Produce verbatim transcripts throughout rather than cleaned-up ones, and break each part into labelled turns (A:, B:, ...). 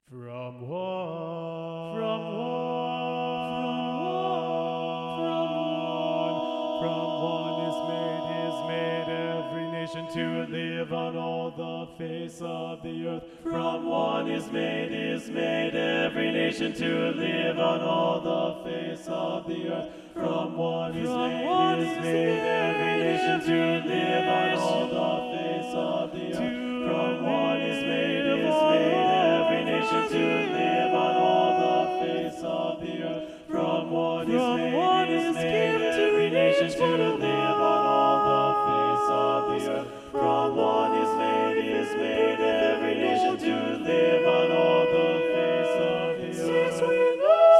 A: From one,
B: from one,
A: from one, from one is made, is made every nation to live on all the face of the earth. From one is made, is made every nation to live on all the face of the earth. From one is made, is made every nation to live on all the face of the earth. From one is made, is made every nation to live on all the face of the earth. From one is made, is made every nation to live on all the face of the earth. From one is made, is made every nation to live on all the face of the earth. Cease we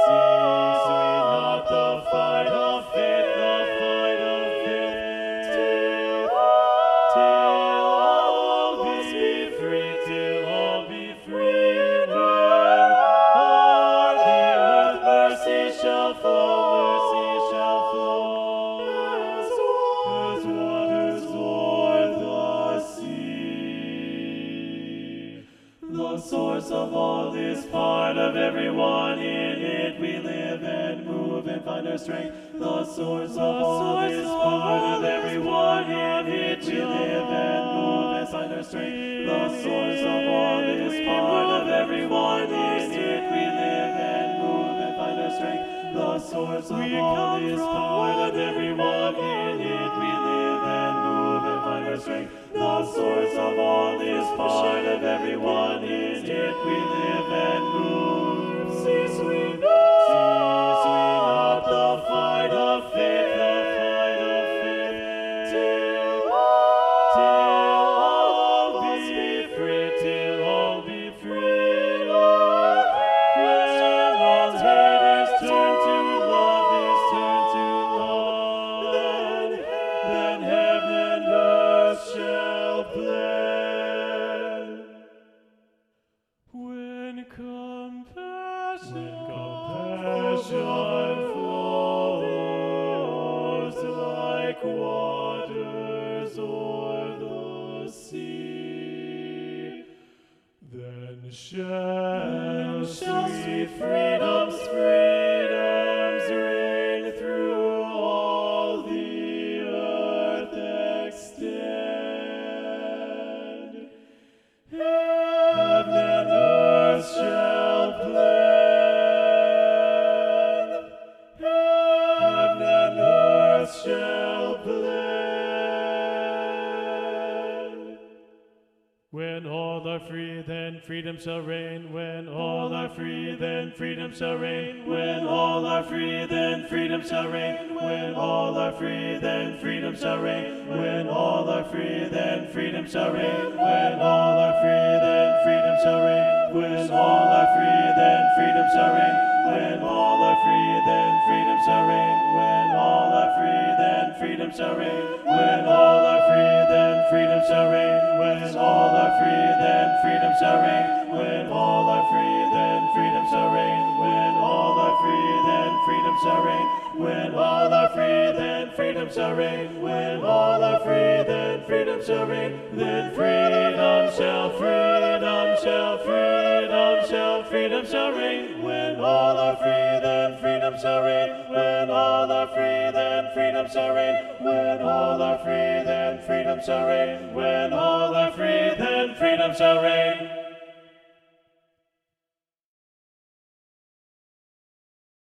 A: not the fight of faith, the fight of faith, till, till all be free, till all be free. When o'er the earth mercy shall flow, mercy shall flow, as waters o'er the sea. The source of all is part of everyone. In it we live and move and find our strength. The source of all is part of everyone. In it we live and move and find our strength. The source of all is part of everyone. In it we live and move and find our strength. The source of all is part of everyone. In it we live and move and find our strength. The source of all is part of everyone. In it we live and move. Cease we not, cease we not the fight of faith, the fight of faith, till, till all be free, till all be free. Lord, when all haters turn to love, is turn to love, then, then heaven and earth shall blend. When compassion, when compassion flows like waters o'er the sea, then shall sweet freedom's freedoms reign through all the earth extend. Heaven and earth shall blend. Heaven and earth shall blend. When all are free, then freedom shall reign. When all are free, then freedom shall reign. When all are free, then freedom shall reign. When all are free, then freedom shall reign. When all are free, then freedom shall reign. When all are free, then freedom shall reign. When all are free, then freedom shall reign. When all are free, then freedom shall reign. When all are free, then freedom shall reign. When all are free, then freedom shall reign. When all are free, then freedom shall reign. When all are free, then freedom shall reign. When all are free, then freedom shall reign. When all are free, then freedom shall reign. When all are free, then freedom shall reign. Then freedom shall, freedom shall, freedom shall, freedom shall reign. When all are free, then freedom shall reign. When all are free, then freedom shall reign. When all are free, then freedom shall reign. When all are free, then freedom shall reign.